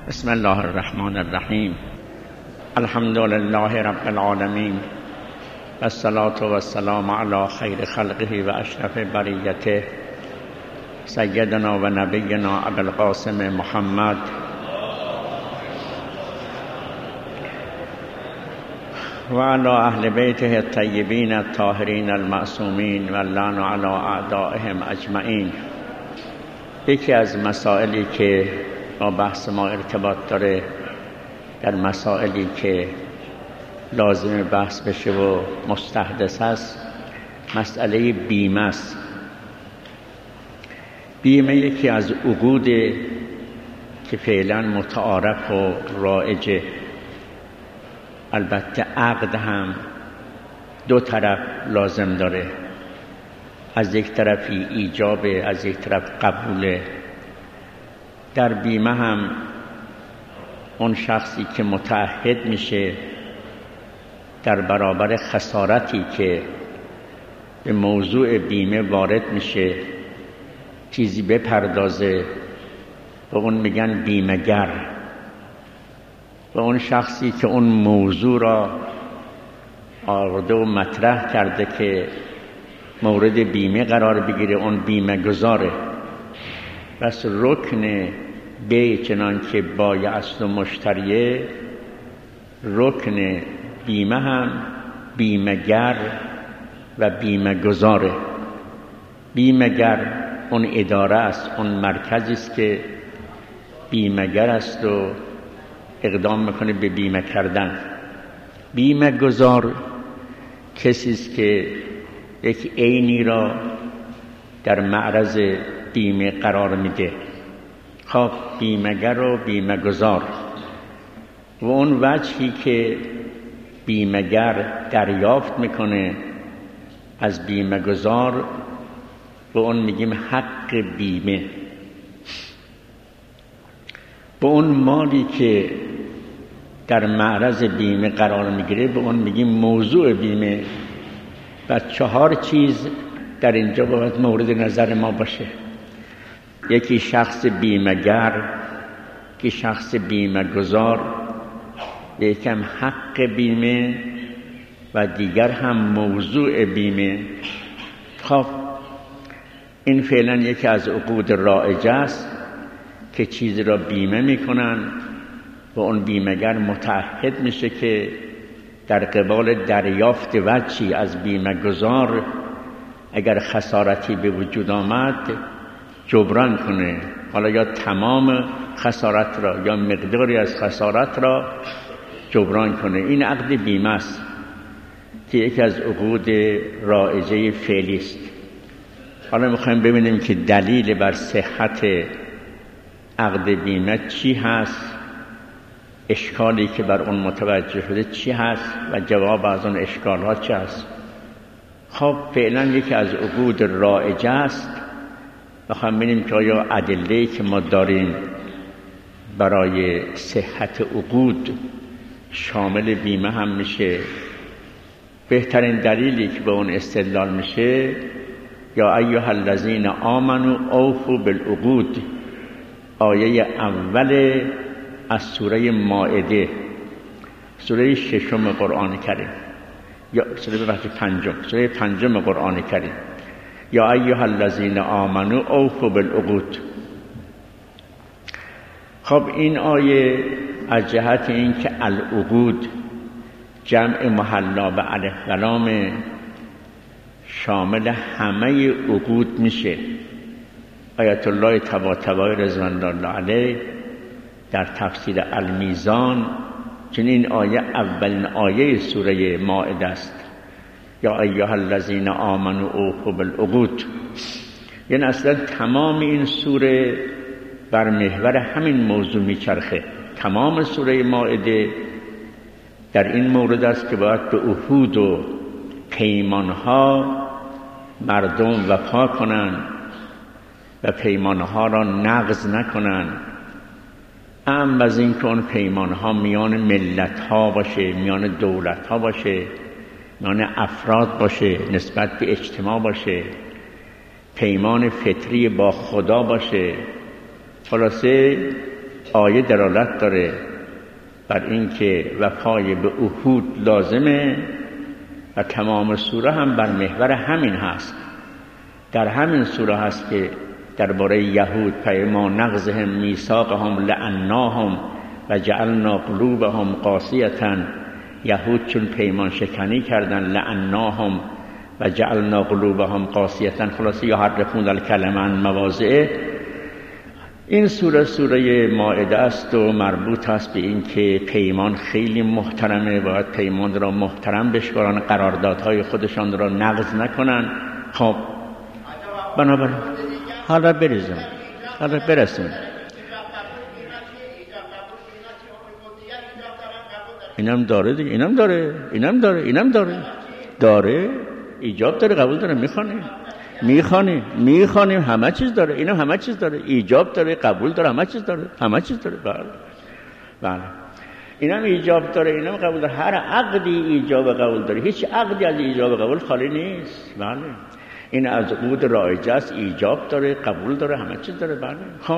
بسم الله الرحمن الرحیم. الحمد لله رب العالمین و الصلاة و السلام علی خیر خلقه و اشرف بریته سیدنا و نبینا ابی القاسم محمد و علی اهل بیته الطیبین الطاهرین المعصومین و اللعن علی اعدائهم اجمعین. یکی از مسائلی که با بحث ما ارتباط داره، در مسائلی که لازم بحث بشه و مستحدث است، مسئله بیمه است. بیمه یکی از عقود که فعلا متعارف و رایجه. البته عقد هم دو طرف لازم داره، از یک طرفی ایجابه، از یک طرف قبوله. در بیمه هم اون شخصی که متعهد میشه در برابر خسارتی که به موضوع بیمه وارد میشه چیزی بپردازه، و اون میگن بیمه‌گر. و اون شخصی که اون موضوع را آورده و مطرح کرده که مورد بیمه قرار بگیره، اون بیمه گذاره. پس رکن بی چنان که بایع است و مشتریه، رکن بیمه هم بیمه‌گر و بیمه گذاره. بیمه‌گر اون اداره است، اون مرکزی است که بیمه‌گر است و اقدام میکنه به بیمه کردن. بیمه گذار کسی است که یک عینی را در معرض بیمه قرار میده. خب بیمه‌گر و بیمه گذار، و اون وجهی که بیمه‌گر دریافت میکنه از بیمه گذار، و اون میگیم حق بیمه. به اون مالی که در معرض بیمه قرار میگیره به اون میگیم موضوع بیمه. و 4 چیز در اینجا باید مورد نظر ما باشه. یکی شخص بیمه‌گر، یکی شخص بیمه گذار، یکی هم حق بیمه و دیگر هم موضوع بیمه. خب این فعلا یکی از عقود رایجه است که چیزی را بیمه میکنن و اون بیمه‌گر متعهد میشه که در قبال دریافت وجهی از بیمه گذار اگر خسارتی به وجود آمد جبران کنه، حالا یا تمام خسارت را یا مقداری از خسارت را جبران کنه. این عقد بیمه است که یکی از عقود رایجه فعلی است. حالا میخوایم ببینیم که دلیل بر صحت عقد بیمه چی هست، اشکالی که بر اون متوجه شده چی هست و جواب از اون اشکالات چی هست. خب فعلا یکی از عقود رایجه است. بخوایم ببینیم که آیا ادله‌ای که ما داریم برای صحت عقود شامل بیمه هم میشه. بهترین دلیلی که به اون استدلال میشه یا ایها الذین آمنوا اوفوا بالعقود، آیه اول از سوره مائده، سوره 6 قرآن کریم، یا سوره 5 قرآن کریم. یا ایها الذین آمنوا اوفوا بالعقود. خب این آیه از جهت این که العقود جمع محلا به الف و لام شامل همه عقود میشه. آیت الله طباطبایی رضوان الله علیه در تفسیر المیزان چنین آیه اولین آیه سوره مائده است. یا ایها الذین آمنوا اوفوا بالعقود. یعنی اصلا تمام این سوره بر محور همین موضوع میچرخه. تمام سوره مائده در این مورد است که باید به عهود و پیمانها مردم وفا کنند و پیمانها را نقض نکنند. اما از این که اون پیمانها میان ملتها باشه، میان دولتها باشه، میان افراد باشه، نسبت به اجتماع باشه، پیمان فطری با خدا باشه. خلاصه آیه دلالت داره بر اینکه وفای به عهود لازمه و تمام سوره هم بر محور همین هست. در همین سوره هست که درباره یهود فَبِمَا نَقْضِهِمْ مِیثَاقَهُمْ لَعَنَّاهُم و جعلنا قلوبهم قاسیة، یهود چون پیمان شکنی کردن لعناهم و جعلنا قلوبهم قاسیة، خلاصه یحرفون الکلم عن مواضعه. این سوره مائده است و مربوط است به این که پیمان خیلی محترمه، باید پیمان را محترم بشمارن، قراردادهای خودشان را نقض نکنن. خب بنابراین حالا برسیم اینم داره دیگه، اینم داره ایجاب داره، قبول داره، میخوانیم همه چیز داره، اینم همه چیز داره، ایجاب داره، قبول داره، همه چیز داره. بله اینم ایجاب داره، اینم قبول داره. هر عقدی ایجاب قبول داره، هیچ عقدی از ایجاب قبول خالی نیست. بله این از عقود رایجه است، ایجاب داره، قبول داره، همه چیز داره. بله خب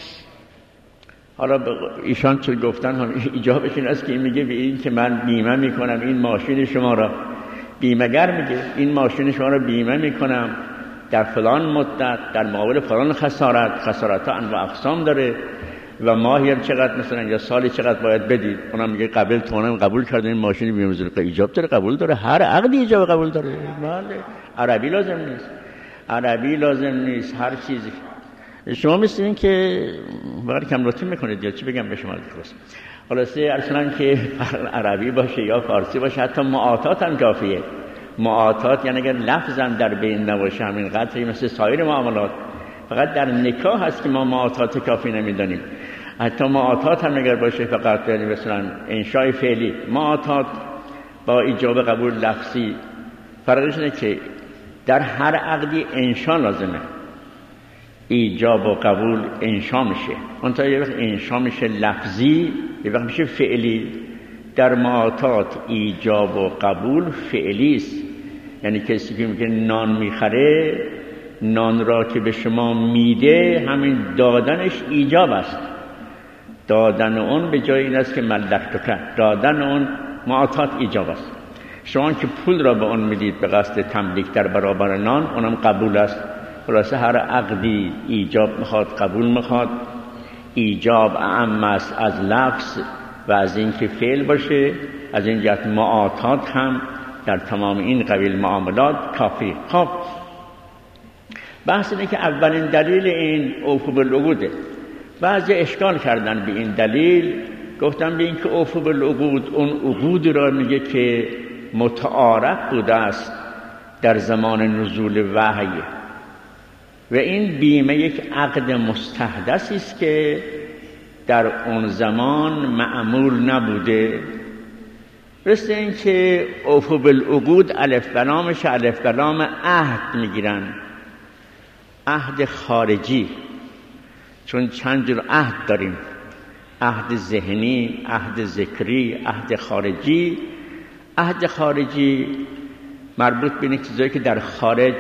حالا ایشان چون گفتن هم ایجابش این است که این میگه به این که من بیمه میکنم این ماشین شما را، بیمه‌گر میگه این ماشین شما را بیمه میکنم در فلان مدت در مقابل فلان خسارت ها انواع اقسام داره و ماهی هم چقدر مثلا یا سالی چقدر باید بدید. اونم میگه قبول کردن این ماشین بیمه بزرگ، ایجاب داره، قبول داره. هر عقدی ایجاب قبول داره. بله عربی لازم نیست هر چیزی. شما مثل این که باید کم لطفی میکنید یا چی بگم به شما درست. خلاصه اصلا که عربی باشه یا فارسی باشه، حتی معاطات هم کافیه. معاطات یعنی اگر لفظ هم در بین نباشه همین قدری مثل سایر معاملات، فقط در نکاح هست که ما معاطات کافی نمیدانیم. حتی معاطات هم اگر باشه فقط یعنی مثلا انشاء فعلی، معاطات با ایجاب قبول لفظی فرقش اینه که در هر عقدی انشاء لازمه، ایجاب و قبول انشاء میشه. اونتا یه وقت انشاء میشه لفظی، یه وقت میشه فعلی. در معاطات ایجاب و قبول فعلی است، یعنی کسی که میگه نان میخره، نان را که به شما میده همین دادنش ایجاب است. دادن اون به جای این است که ملکتک، دادن اون معاطات ایجاب است. شما که پول را به اون میدید به قصد تملیک در برابر نان، اونم قبول است. خلاصه هر عقدی ایجاب میخواد، قبول میخواد. ایجاب اعم است از لفظ و از اینکه فعل باشه. از این جهت معاطات هم در تمام این قبیل معاملات کافی. خب بحث اینه که اولین دلیل این اوفو بالعقوده. بعضی اشکال کردن به این دلیل، گفتن به این که اوفو بالعقود اون عقود را میگه که متعارف بوده است در زمان نزول وحی و این بیمه یک عقد مستحدثی است که در اون زمان معمول نبوده. مثل این که اوفو بالعقود الف بلامش الف بلام عهد میگیرن، عهد خارجی، چون چند جور عهد داریم، عهد ذهنی، عهد ذکری، عهد خارجی. عهد خارجی مربوط به این چیزایی که در خارج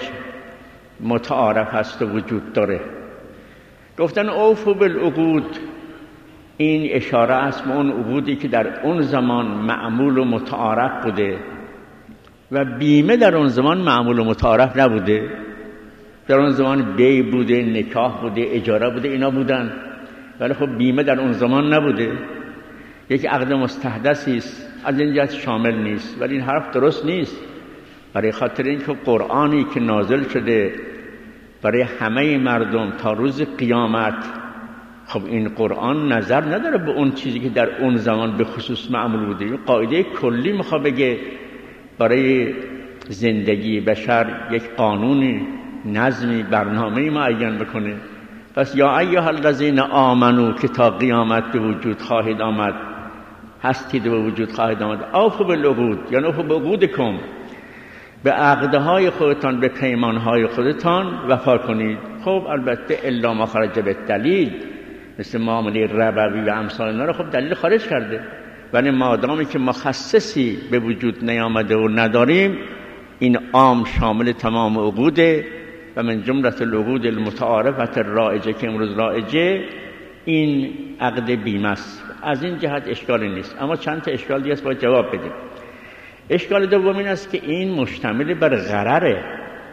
متعارف هست و وجود داره. گفتن اوفو بالعقود این اشاره است به اون عقودی که در اون زمان معمول و متعارف بوده و بیمه در اون زمان معمول و متعارف نبوده. در اون زمان بی بوده، نکاح بوده، اجاره بوده، اینا بودن، ولی خب بیمه در اون زمان نبوده. یک عقد مستحدثی است، از این جهت شامل نیست. ولی این حرف درست نیست، برای خاطر اینکه قرآنی که نازل شده برای همه مردم تا روز قیامت، خب این قرآن نظر نداره به اون چیزی که در اون زمان به خصوص معمول بوده. این قاعده کلی میخواد بگه برای زندگی بشر یک قانونی، نظمی، برنامه‌ای معین بکنه. پس یا ایها الذین آمنو که تا قیامت به وجود خواهید آمد، هستید به وجود خواهید آمد، اوفوا بالعقود، یعنی اوفوا بعقودکم، به عقدهای خودتان، به پیمانهای خودتان وفا کنید. خب البته الا ما خرج بالدلیل، مثل معامله ربوی و امثال اینا رو خب دلیل خارج کرده. ولی مادامی که مخصصی به وجود نیامده و نداریم، این عام شامل تمام عقوده و من جملة العقود المتعارفة الرائجه که امروز رائجه. این عقد بیمه است. از این جهت اشکالی نیست، اما چند تا اشکال دیگه است باید جواب بدیم. اشکال دوم این است که این مشتمل بر غرره،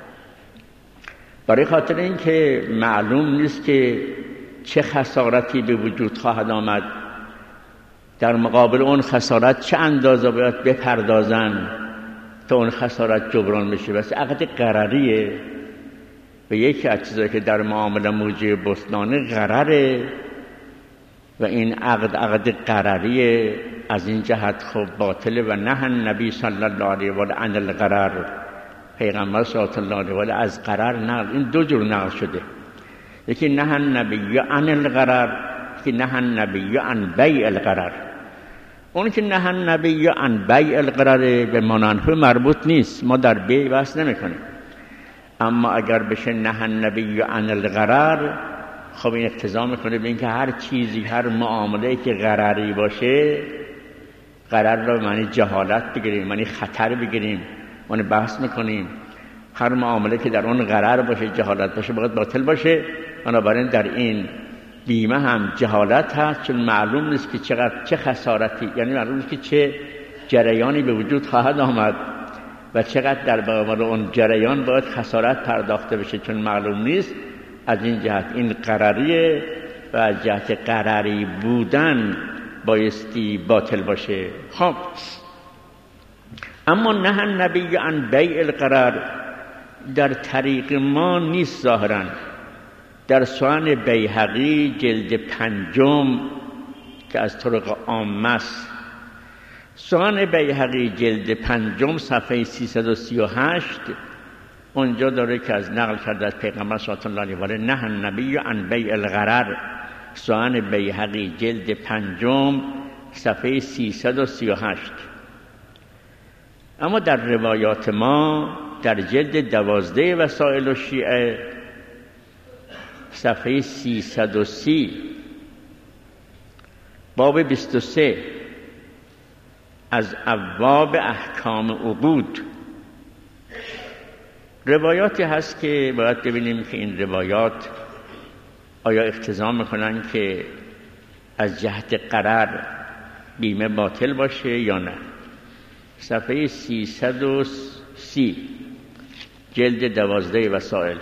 برای خاطر این که معلوم نیست که چه خسارتی به وجود خواهد آمد، در مقابل اون خسارت چه اندازه باید بپردازن تا اون خسارت جبران بشه. بس عقد قرریه و یکی از چیزایی که در معامله موجب بطلان غرره و این عقد قرریه. از این جهت خب باطله و نهى النبی صلی الله علیه و آله عن الغرر، پیغمبر صلی الله علیه و آله از غرر نقل، این دو جور نقل شده، یکی نهى النبی عن الغرر، یکی نهى النبی عن بیع الغرر. اون که نهى النبی عن بیع الغرر به منانه مربوط نیست، ما در بیع بحث نمی‌کنیم. اما اگر بشه نهى النبی عن الغرر، خب این اقتضا میکنه به اینکه هر چیزی، هر معامله‌ای که غرری باشه، غرر را معنی جهالت بگیریم، معنی خطر بگیریم، معنی بحث میکنیم. هر معامله که در اون غرر باشه، جهالت باشه، باید باطل باشه. بنابراین در این بیمه هم جهالت هست، چون معلوم نیست که چه خسارتی، یعنی معلوم نیست که چه جریانی به وجود خواهد آمد و چقدر در مقابل اون جریان باید خسارت پرداخته بشه، چون معلوم نیست. از این جهت این قرریه و از جهت قرری بودن بایستی باطل باشه. خب اما نهى النبی عن بیع الغرر در طریق ما نیست ظاهرا. در سنن بیهقی جلد 5 که از طرق عامه است، سنن بیهقی جلد 5 صفحه 338، اونجا داره که از نقل کرده از پیغمبر صلی الله علیه و آله نهى النبی عن بیع الغرر، سنن بیهقی جلد 5 صفحه 338. اما در روایات ما در جلد 12 وسائل الشیعه صفحه 330 باب 23 از ابواب احکام عقود روایاتی هست که باید ببینیم که این روایات آیا اقتضا میکنن که از جهت قرر بیمه باطل باشه یا نه. صفحه 330 جلد 12 وسائل.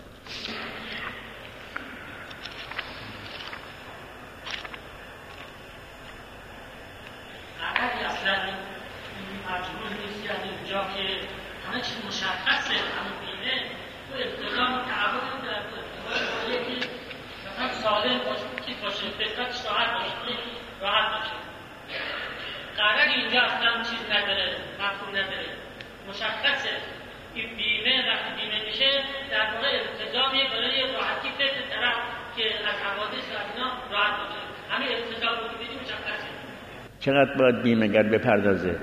چقدر باید بیمه‌گر بپردازه؟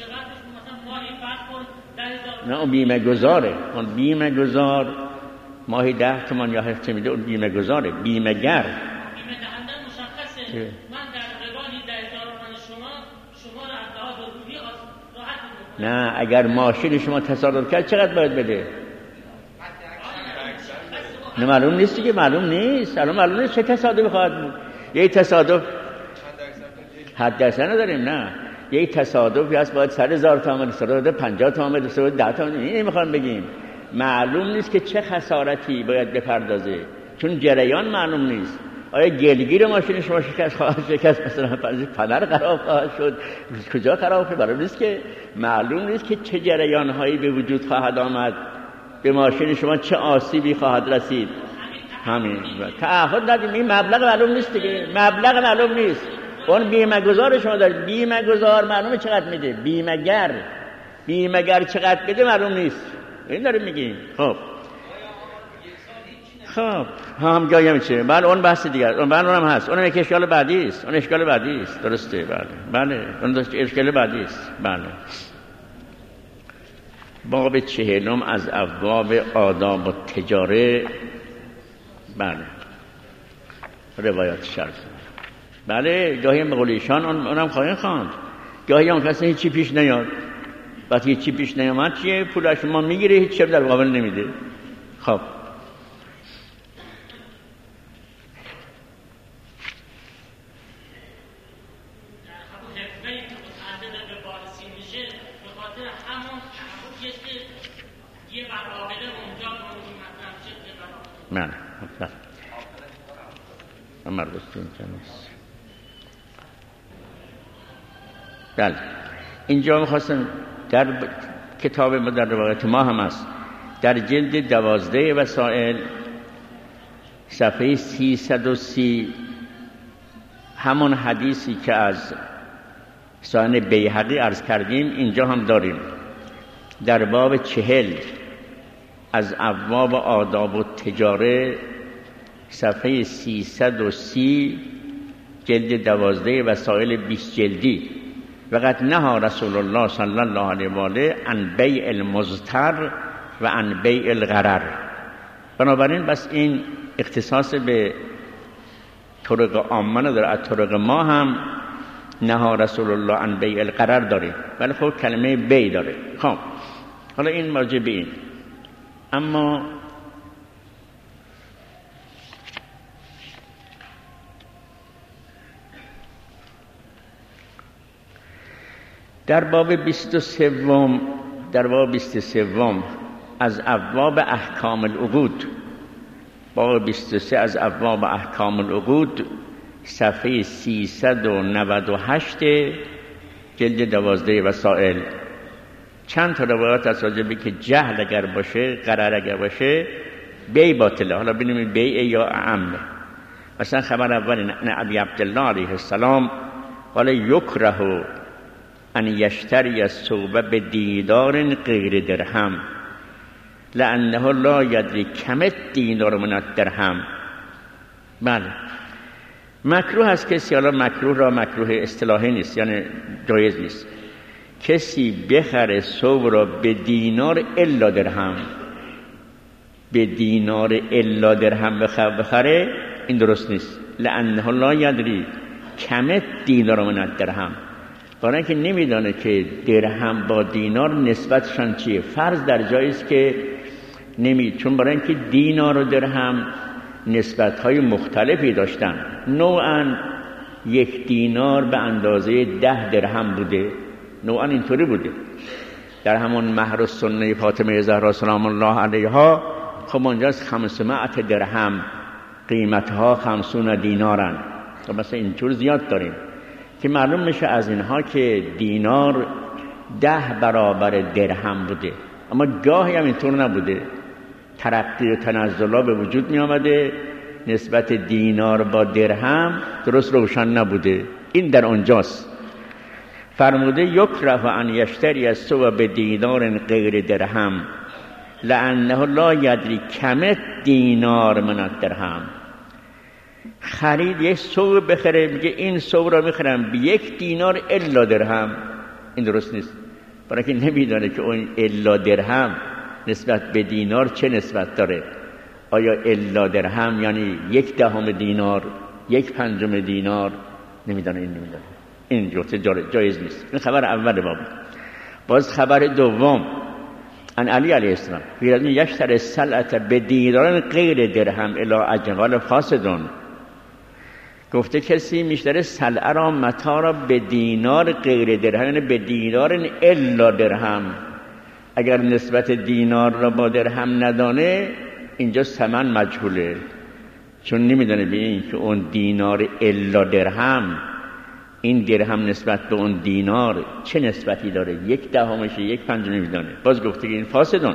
نه اون بیمه گذاره، اون بیمه گذار ماهی 10 تومان یا هفته میده، اون بیمه گذاره. بیمه گر بیمه دهنده مشخصه. من در قبالی 10,000 تومان شما را از لحاظ روحی راحت می‌کنم. نه اگر ماشین شما تصادف کرد چقدر باید بده؟ نه معلوم نیست دیگه، معلوم نیست. الان معلوم نیست چه تصادفی خواهد بود. یه تصادف حد درصد نداریم، نه یه تصادفی هست باید 100,000 تومان، 50 تومان، 10 تومان، این نمیخوام بگیم. معلوم نیست که چه خسارتی باید بپردازه، چون جریان معلوم نیست. آیا گلگیر ماشین شما شکست مثلا پدر خراب خواهد شد، کجا خراب شد، معلوم نیست که. معلوم نیست که چه جریان‌هایی به وجود خواهد آمد، به ماشین شما چه آسیبی خواهد رسید. همین تعهد ندیم، این مبلغ معلوم نیست دیگه، مبلغ معلوم نیست. اون بیمه گذار شما دارید، بیمه گذار معلومه چقدر میده، بیمه گر چقدر بده معلوم نیست. این داریم میگیم. خب هم جایی میشه. بله اون بحث دیگر، اونم هست، اونم یک اشکال بعدی است، اون اشکال بعدی است. درسته. بله اون اشکال بعدی است. بله باب 40 از ابواب آداب و تجاره. بله روایات شرط. بله گاهی به قول ایشان اونم خواهیم خواند، گاهی هم کسی هیچی پیش نیاد. وقتی هیچی پیش نیامد چیه؟ پول شما میگیره، هیچ چیز در مقابل نمیده. خب من مربوط به اینجا نیست. بله اینجا میخواستم در کتاب ما در روایت ما هم است، در جلد 12 وسائل صفحه 330 همون حدیثی که از سنن بیهقی عرض کردیم اینجا هم داریم. در باب 40 از ابواب آداب و تجاره صفحه 330 جلد 12 وسائل 20 جلدی، وقد نهى رسول الله صلی الله علیه و آله عن بیع المضطر و عن بیع الغرر. بنابراین بس این اختصاص به طرق عامه نداره، از طرق ما هم نهى رسول الله عن بیع الغرر داره، ولی خب کلمه بیع داره. خب حالا این مرجع به این. اما در باب 23 از ابواب احکام العقود، باب 23 از ابواب احکام العقود صفحه 398 جلد 12 وسائل چند تا روایات از راجبه که جهل اگر باشه، غرر اگر باشه، بیع باطله. حالا ببینیم بیع یا عمه. مثلا خبر اول ابی عبدالله علیه السلام قال یکره ان یشتری الثوب بدینار غیر درهم لانه لا یدری کم الدینار من الدرهم. بله مکروه است کسی، حالا مکروه را مکروه اصطلاحی نیست، یعنی جایز نیست، کسی بخره ثوب را به دینار الا درهم، به دینار الا درهم بخره، این درست نیست. لانه لا یدری کم الدینار من الدرهم، برای اینکه نمیدانه که درهم با دینار نسبتشان چیه. فرض در جایی است که چون برای اینکه دینار و درهم نسبت‌های مختلفی داشتن، نوعاً یک دینار به اندازه 10 درهم بوده، نوعاً اینطوری بوده. در همون مهر السنه فاطمه زهرا سلام الله علیها خب اونجاست 500 درهم، قیمتها 50 دینارن. و مثلا اینطور زیاد داریم که معلوم میشه از اینها که دینار 10 برابر درهم بوده. اما گاهی هم اینطور نبوده، ترقی و تنزلا به وجود می آمده، نسبت دینار با درهم درست روشن نبوده. این در اونجاست. فرموده یکره ان یشتری الثوب بدینار غیر درهم لانه لا یدری کم دینار من الدرهم. خرید یک ثوب بخره، میگه این ثوب را میخرم به 1 دینار الا درهم، این درست نیست، برای که نمیدانه که اون الا درهم نسبت به دینار چه نسبت داره. آیا الا درهم یعنی 1/10 دینار، 1/5 دینار؟ نمیدانه. این جایز نیست. این خبر اول باب. باز خبر دوم ان علی علیه السلام بیرد یشتر السلعه بدینار غیر درهم الی اجل فاسدون. گفته کسی میشتره سلعه را، متا را به دینار غیر درهم، یعنی به دینار الا درهم. اگر نسبت دینار را با درهم ندانه، اینجا ثمن مجهوله، چون نمیدانه به این که اون دینار الا درهم، این درهم نسبت به اون دینار چه نسبتی داره، 1/10 1/5 نمیدانه. باز گفته که این فاسدون.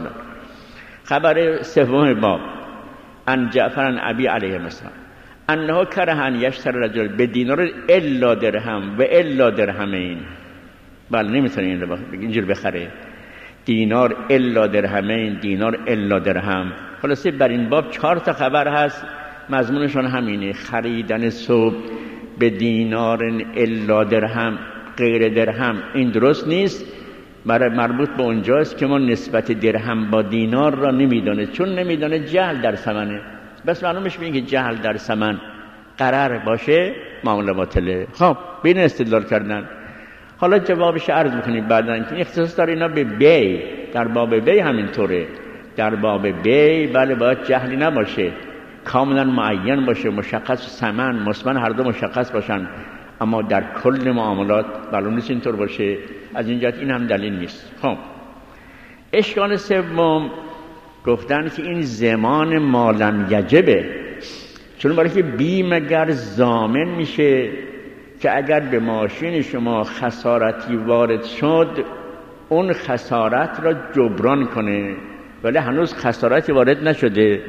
خبر سوم باب ان جعفر عن ابی علیه السلام انه کره ان یشتری رجل بدینار الا درهم و الا درهمین. بله نمیتونه این رو اینجور بخره، دینار الا درهمین، دینار الا درهم. خلاصه بر این باب 4 تا خبر هست، مضمونشون همینه، خریدن ثوب به دینار الا درهم غیر درهم این درست نیست، برای مربوط به اونجاست که ما نسبت درهم با دینار را نمیدانه، چون نمیدانه جهل در ثمنه. بس معلومش میگه که جهل در ثمن قرار باشه معامله باطله. خب بین استدلال کردن. حالا جوابش عرض میکنیم بعدن که اختصاص داره اینا به بی. در باب بی همینطوره. در باب بی بله باید جهلی نباشه، کاملا معین باشه، مشخص ثمن مثمن هر دو مشخص باشن. اما در کل معاملات معلوم نیست اینطور باشه. از این جهت این هم دلیل نیست. خب اشکال سوم گفتن که این زمان مالم یجبه، چون برای که بیم اگر ضامن میشه که اگر به ماشین شما خسارتی وارد شد اون خسارت را جبران کنه، ولی هنوز خسارتی وارد نشده.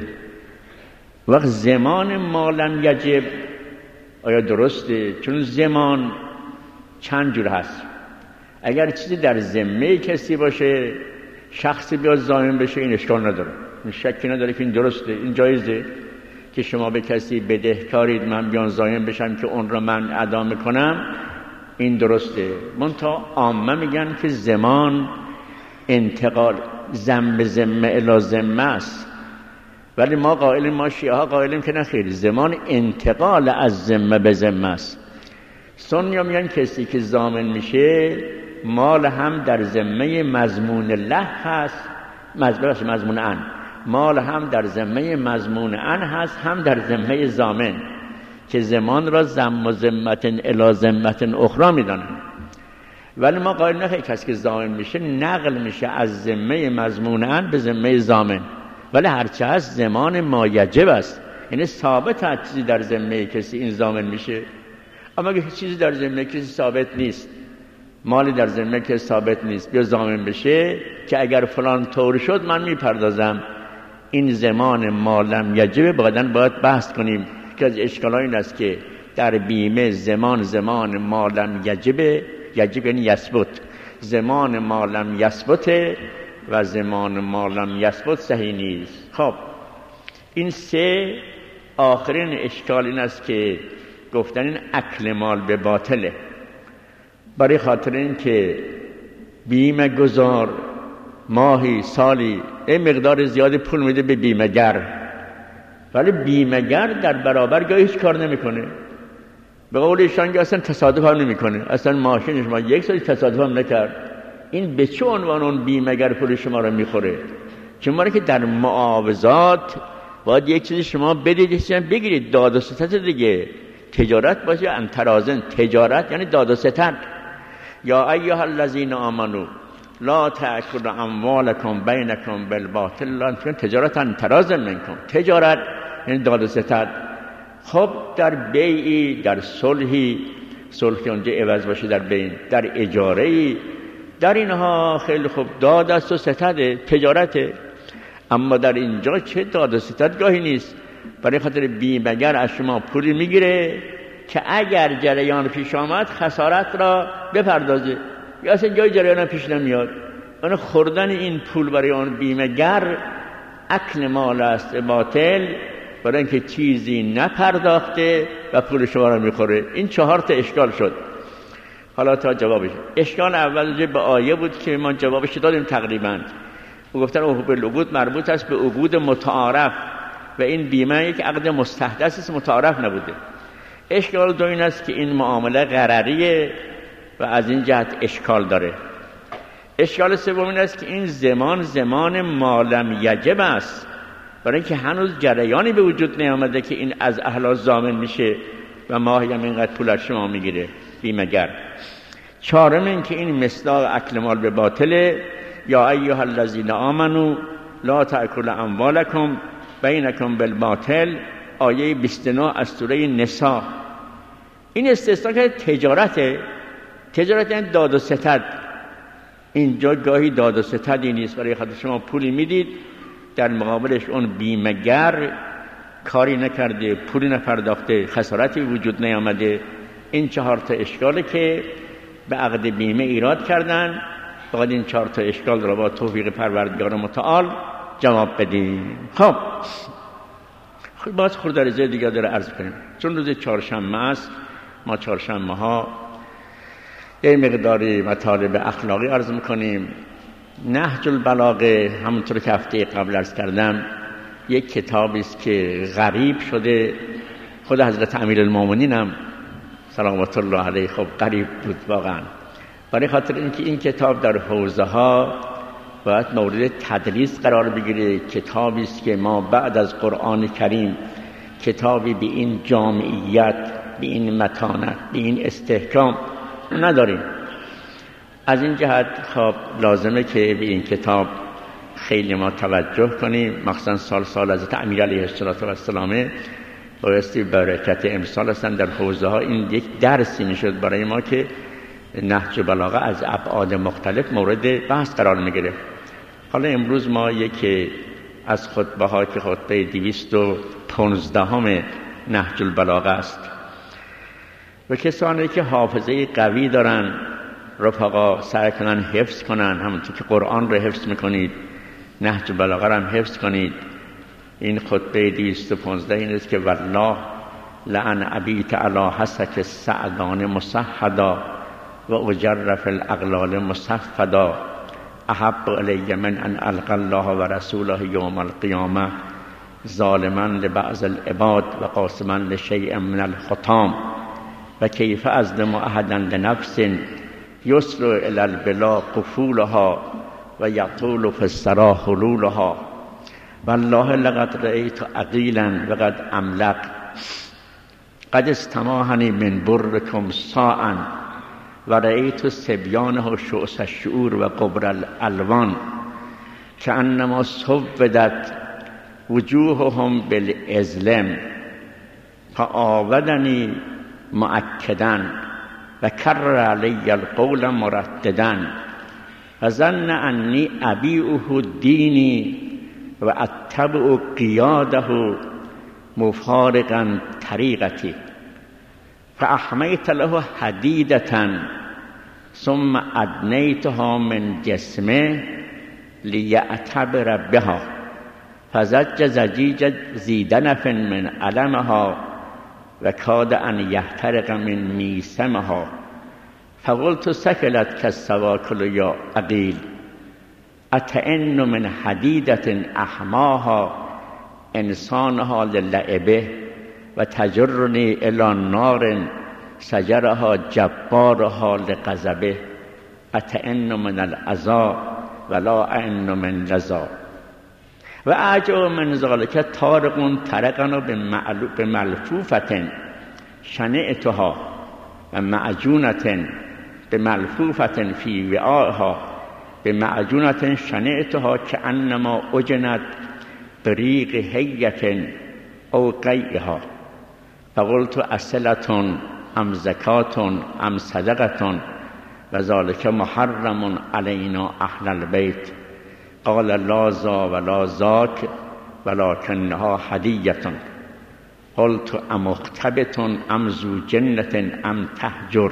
وقت زمان مالم یجب آیا درسته؟ چون زمان چند جور هست. اگر چیزی در ذمه کسی باشه، شخصی بیاد ضامن بشه، این اشکال نداره، این شکی نداره که این درسته، این جایزه که شما به کسی بدهکارید من بیان ضامن بشم که اون را من ادا میکنم، این درسته. منتها عامه میگن که زمان انتقال ذمه ذمه الی ذمه است، ولی ما قائلیم، ما شیعه ها قائلیم که نخیر، زمان انتقال از ذمه به ذمه است. سنی میگن کسی که ضامن میشه مال هم در ذمه مضمون له هست، مضمون ان، مال هم در ذمه مضمون ان هست، هم در ذمه ضامن، که زمان را ذم و ذمت الی ذمت اخرى میدانن. ولی ما قائل نخیر کسی که ضامن میشه نقل میشه از ذمه مضمون ان به ذمه ضامن، ولی هرچه هست زمان ما یجب است، یعنی ثابت هست چیزی در ذمه کسی این ضامن میشه. اما اگه چیزی در ذمه کسی ثابت نیست، مالی در ذمه کسی ثابت نیست، بیا ضامن بشه که اگر فلان طور شد من میپردازم، این زمان مالم یجب. باید بحث کنیم که از اشکالات این است که در بیمه زمان مالم یجب یعنی یثبت، زمان مالم یثبت و زمان مالم یثبت صحیح نیست. خب این سه آخرین اشکال این است که گفتن این اکل مال به باطله، برای خاطر این که بیمه گذار ماهی سالی این مقدار زیادی پول میده به بیمه گر، ولی بیمه گر در برابر گاهی هیچ کار نمیکنه. به قول ایشان که اصلا تصادف هم نمیکنه، اصلا ماشین شما یک سال تصادف هم نکرد، این به چه عنوان اون بیمه گر پول شما رو میخوره؟ چون ما که در معاوضات باید یک چیزی شما بدید، یک چیزی بگیرید، داد و ستد دیگه. تجارت باشه انترازن، تجارت یعنی داد و ستد. یا ایها الذین آمنو لا تأکلوا اموالکم بینکم بالباطل، لا تجارت انترازن منکم، تجارت یعنی داد و ستد. خب در بیعی، در صلحی، صلح که اونجا عوض باشه در بین، در اجاره‌ای، در اینها خیلی خوب داد است و ستد، تجارته. اما در اینجا چه داد و ستد گاهی نیست، برای خاطر بیمه‌گر از شما پولی میگیره که اگر جریان پیش آمد خسارت را بپردازه، یا اصلا جای جریان پیش نمیاد. اون خوردن این پول برای اون بیمه‌گر اکل مال است باطل، برای اینکه چیزی نپرداخته و پول شما را میخوره. این 4 اشکال شد. حالا تا جوابش. اشکال اول به آیه بود که ما جوابش دادیم تقریبا. او گفتن عقود العقود مربوط است به عقود متعارف و این بیمه یک عقد مستحدث است، متعارف نبوده. اشکال دو این است که این معامله غرریه و از این جهت اشکال داره. اشکال سوم این است که این زمان مالم یجب است، برای اینکه هنوز جریانی به وجود نیامده که این از اهل ضامن میشه و ماهی هم اینقدر پول از شما میگیره بیمه‌گر. چهارم این که این مصداق اکل مال به باطله. یا ایها الذین آمنو لا تأکلوا اموالکم بینکم بالباطل، آیه 29 از سوره نساء. این استثنا که تجارت یعنی داد و ستد. اینجا گاهی داد و ستدی نیست، برای خاطر شما پولی میدید، در مقابلش اون بیمه‌گر کاری نکرده، پولی نپرداخته، خسارتی وجود نیامده. این 4 اشکاله که به عقد بیمه ایراد کردن. باید این 4 اشکال را با توفیق پروردگار متعال جواب بدیم. خب باز خورده رضای دیگه داره عرض کنیم. چون روز چهارشنبه است، ما چهارشنبه ها یه مقداری مطالب اخلاقی عرض میکنیم. نهج البلاغه همونطور که هفته قبل عرض کردم یک کتابی است که غریب شده. خود حضرت امیرالمومنین هم سلامت الله علیه خب غریب بود واقعا، برای خاطر اینکه این کتاب در حوزه ها باید مورد تدریس قرار بگیره. کتابی است که ما بعد از قرآن کریم کتابی به این جامعیت، به این متانت، به این استحکام نداریم. از این جهت خب لازمه که به این کتاب خیلی ما توجه کنیم، مخصوصا سال حضرت امیر علیه السلام بایستی برکت امسال هستن در حوزه ها. این یک درسی میشد برای ما که نهج بلاغه از ابعاد مختلف مورد بحث قرار میگیره. حالا امروز ما یکی از خطبه ها که خطبه 215 نهج البلاغه است و کسانی که حافظه قوی دارن رفقا سعی کنن حفظ کنن، همونطور که قرآن رو حفظ میکنید نهج البلاغه رو هم حفظ کنید. این خطبه 215 این است که والله لعن ابیت علی حسک سعدان مصحدا و اجرف الاغلال مصفدا احب الی من ان القى الله و رسوله یوم القیامه ظالما لبعض العباد و قاسما لشیء من الحطام و کیف ازلم احدا لنفس یسر الی البلا قفولها و یطول فی الثری حلولها والله لقد رأیت عقیلا و قد املق قد استماحنی من برکم ساعا و رأیت سبیانه شعث الشعور و قبر الالوان کأنما سودت وجوههم بالازلم فآودنی مؤکدا و کرر علی القول مرددا و ظن انی ابیعه دینی و اتبع قیاده مفارقا طریقتی فاحمیت له حدیدة ثم ادنیتها من جسمه لیعتبر بها فزج زجیج ذی دنف من علمها و کاد ان یحترق من میسمها فقلت سکلت کالسواکل یا عقیل اتئن من حدیدة احماها انسانها للعبه و تجرنی الی نار سجرها جبارها لغضبه اتئن من العزا ولا ائن من لظا و اعجب من ذلک طارق طرقنا بملفوفة شنعتها و معجونة بملفوفة فی وعائها بمعجونة شنعتها كأنما اجنت بریق حیة او قیئها فقلت اصلة ام زکاة ام صدقة و ذلك محرم علینا اهل البیت قال لا ذا ولا ذاک ولکنها هدیة قلت امختبط ام ذو جنة ام تهجر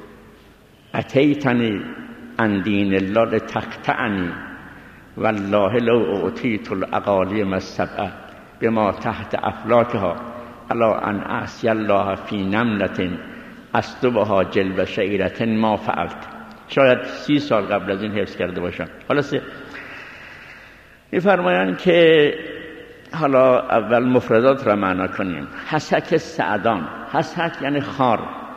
اتیتنی عن دین الله لتقطعنی والله لو اعطیت الاقالیم السبع بما تحت افلاکها الا ان اعصی الله فی نملة اصطبها جلب شعیرة ما فعلت. شاید 30 سال قبل از این حفظ کرده باشم. خلاصه می‌فرمایند که حالا اول مفردات را معنا کنیم. حسک سعدان، حسک یعنی خار،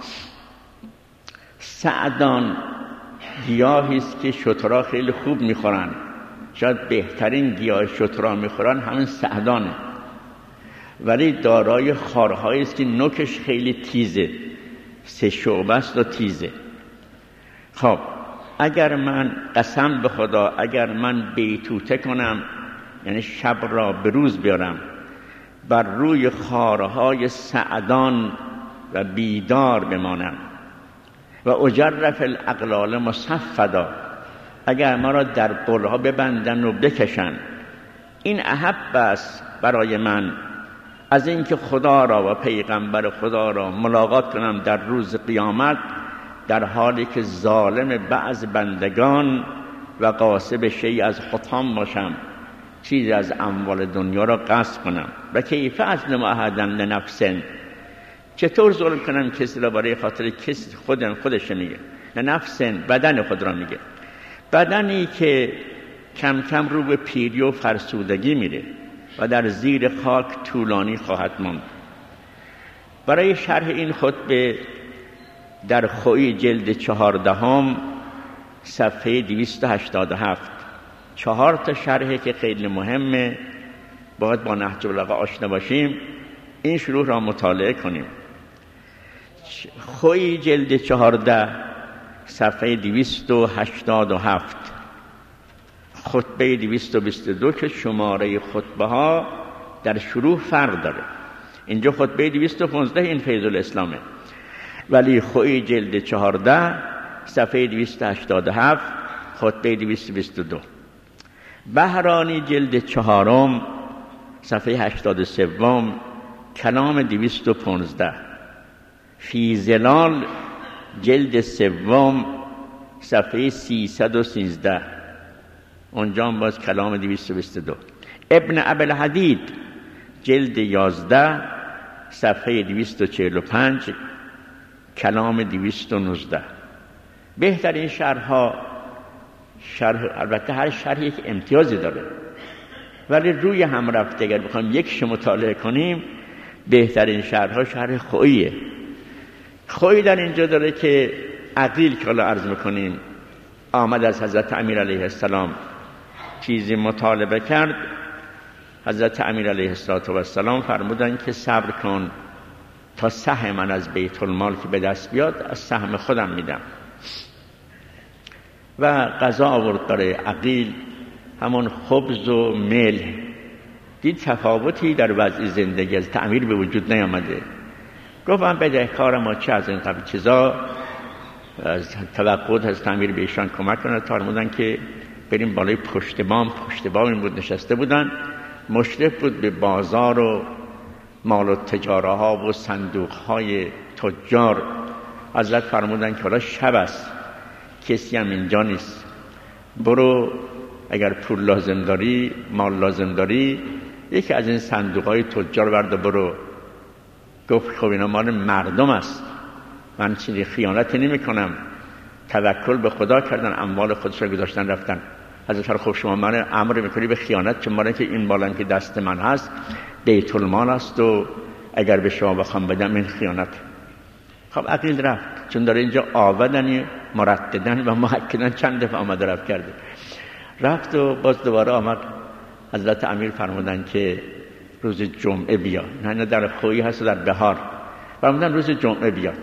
سعدان گیاهی است که شترها خیلی خوب میخورن، شاید بهترین گیاه شترها میخورن همین سعدانه، ولی دارای خارهایی است که نوکش خیلی تیزه، 3 شعبه است و تیزه. خب اگر من قسم به خدا اگر من بیتوته کنم، یعنی شب را به روز بیارم، بر روی خارهای سعدان و بیدار بمانم و اجرف الاغلال مصفدا، اگر ما را در قلها ببندن و بکشن، این احب است برای من از اینکه خدا را و پیغمبر خدا را ملاقات کنم در روز قیامت در حالی که ظالم بعض بندگان و غاصب شیء از حطام باشم، چیزی از اموال دنیا را غصب کنم. و کیف ازلم احدا لنفس، چطور ظلم کنم کسی را برای خاطر کسی خودش میگه، لنفس بدن خود را میگه، بدنی که کم کم رو به پیری و فرسودگی میره و در زیر خاک طولانی خواهد ماند. برای شرح این خطبه در خوی جلد 14 صفحه 287 4 تا شرحه که خیلی مهمه، باید با نهج البلاغه آشنا باشیم، این شروع را مطالعه کنیم. خوی جلد 14 صفحه 287 خطبه 222 که شماره خطبه ها در شروع فرق داره. اینجا خطبه 215 این فیض الاسلامه. ولی خویی جلد 14 صفحه 287 خطبه 222. بهرانی جلد 4 صفحه 83 کلام 215. فی ظلال جلد 3 صفحه 313 اونجا هم باز کلام 222. ابن ابوالحدید جلد 11 صفحه 245 کلام 219. بهترین شرح البته هر شرح یک امتیازی داره، ولی روی هم رفته اگر بخوایم یکش مطالعه کنیم بهترین شرح خوییه. خویی در اینجا داره که عقیل که حالا عرض میکنیم آمد از حضرت امیر علیه السلام چیزی مطالبه کرد. حضرت امیر علیه السلام فرمودن که صبر کن تا سهم من از بیت المال که به دست بیاد از سهم خودم میدم. و قضا آورد برای عقیل همون خبز و ملح. دید تفاوتی در وضع زندگی از تعمیر به وجود نیامده. گفتم بدهکار ما چه از این قبل چیزا از توقع از تعمیر به ایشان کمک کنه. فرمودن که بریم بالای پشت بام این بود نشسته بودن، مشرف بود به بازار و مال و تجاره ها و صندوق های تجار. حضرت فرمودن که حالا شب است، کسی هم اینجا نیست، برو اگر پول لازم داری مال لازم داری یکی از این صندوق های تجار برده برو. گفت خب اینا مال مردم است، من چیزی خیانتی نمی کنم. توکل به خدا کردن، اموال خودش را گذاشتن رفتن. حضرت خب شما من امر میکنی به خیانت، چون مال که این مالم که دست من هست بیت المال است و اگر به شما بخوام بدم این خیانت. خب عقیل رفت، چون داره اینجا آودن مرددن و محکدن چند دفعه آمده رفت کرده. رفت و باز دوباره آمد. حضرت امیر فرمودن که روز جمعه بیا. نه در خویی هست و در بهار. فرمودن روز جمعه بیاد.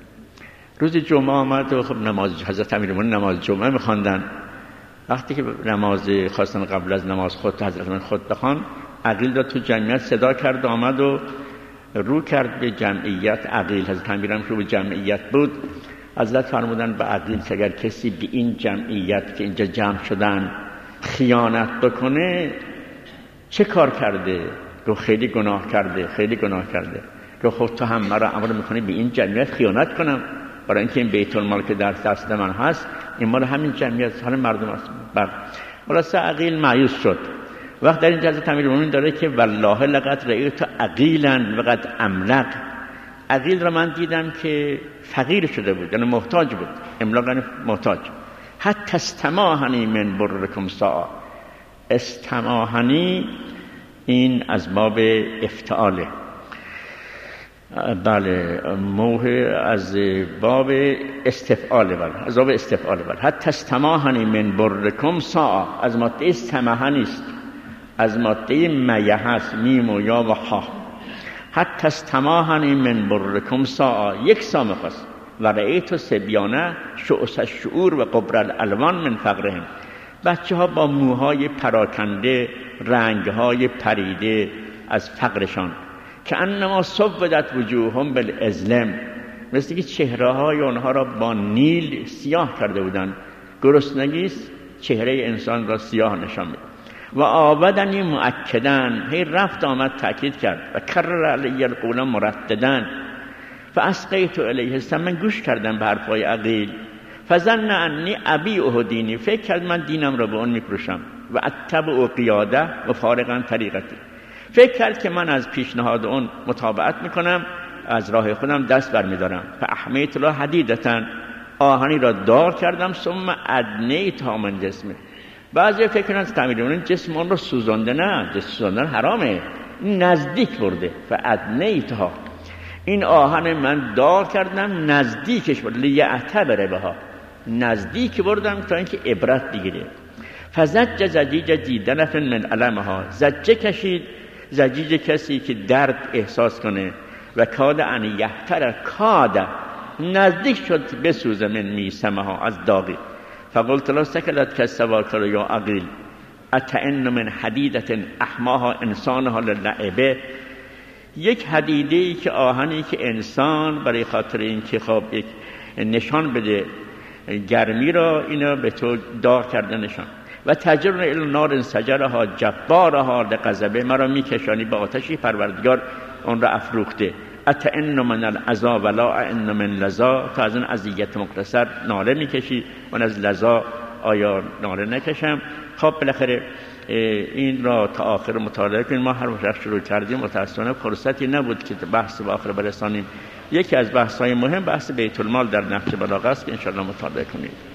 روز جمعه آمد و خب نماز حضرت امیرمون نماز جمعه می‌خواندن. وقتی که نماز خواستن قبل از نماز خود حضرت من خود بخوان، عقیل را تو جمعیت صدا کرد، آمد و رو کرد به جمعیت. عقیل حضرت امیرم رو به جمعیت بود. حضرت فرمودن به عقیل که اگر کسی به این جمعیت که اینجا جمع شدن خیانت بکنه چه کار کرده؟ گفت خیلی گناه کرده. گفت خب تو هم مرا امر میکنی به این جمعیت خیانت کنم؟ برای اینکه این بیت المال که در دست من هست این مال همین جمعیت، حال مردم است. خلاص عقیل مایوس شد. وقت در این حضرت امیرالمومنین داره که والله لقد رأیت عقیلا وقد املق. عقیل را من دیدم که فقیر شده بود، یعنی محتاج بود. املاق یعنی محتاج. حتی استماحنی من برکم ساعه. استماحنی این از باب افتعاله. بله موه از باب استفعاله. بله از باب استفعاله. بله حتی استماحنی من برکم ساعه از ماده استماحه نیست، از ماده میه هست، میم و یا و ها. حتی استماحنی من برکم ساعه، یک سام خواست. و رأیت سبیانه شعث الشعور و قبر الالوان من فقرهم. بچه ها با موهای پراکنده، رنگهای پریده از فقرشان. که انما سودت وجوههم بالازلم، مثل که چهره های اونها را با نیل سیاه کرده بودن. گرسنگی چهره انسان را سیاه نشان می‌دهد. و آودنی مؤکدن، هی رفت آمد تأکید کرد. و کرر علی القول مرددن. فاسقیت الیه السلام، من گوش کردم به حرفای عقیل. فظن انی ابیع دینی، فکر کرد من دینم را به اون میفروشم. و اتبع قیاده و فارقا طریقتی، فکر کرد که من از پیشنهاد اون متابعت میکنم، از راه خودم دست برمیدارم. فاحمیت له حدیدتا، آهنی را دار کردم. ثم ادنیتها من جسمه. بعضی فکر کنند تعمیرون جسم اون رو سوزانده، نه، جسم سوزاندن حرامه، نزدیک برده. فادنیتها، این آهن من دار کردم نزدیکش برد. لیعتبر بها، نزدیک بردم تا اینکه عبرت بگیره. فزج زجیج دیدن من علمها، زجه کشید، زجیج کسی که درد احساس کنه. و کاد ان یحتر، کاد نزدیک شد بسوزه من میسمها، از داغی. فقلت لا سکلت کسواکر یا عقیل، اتئن من حدیدت احماها انسانها للعبه، یک حدیده‌ای که آهنی که انسان برای خاطر اینکه خب یک نشان بده گرمی را، اینا به تو داغ کرده نشان. و تجرن الی نار سجرها جبارها لغضبه، مرا میکشانی به آتشی پروردگار اون را افروخته. اتئن من العذا ولا ان من لذا، تا از این اذیت مختصر ناله میکشی و از لذا آیا ناله نکشم؟ خب بالاخره این را تا آخر مطالعه کنیم. ما هر وقت شروع کردیم متاسفانه فرصتی نبود که بحث به آخر برسانیم. یکی از بحث‌های مهم بحث بیت المال در نهج بلاغه است که ان شاء الله مطالعه کنیم.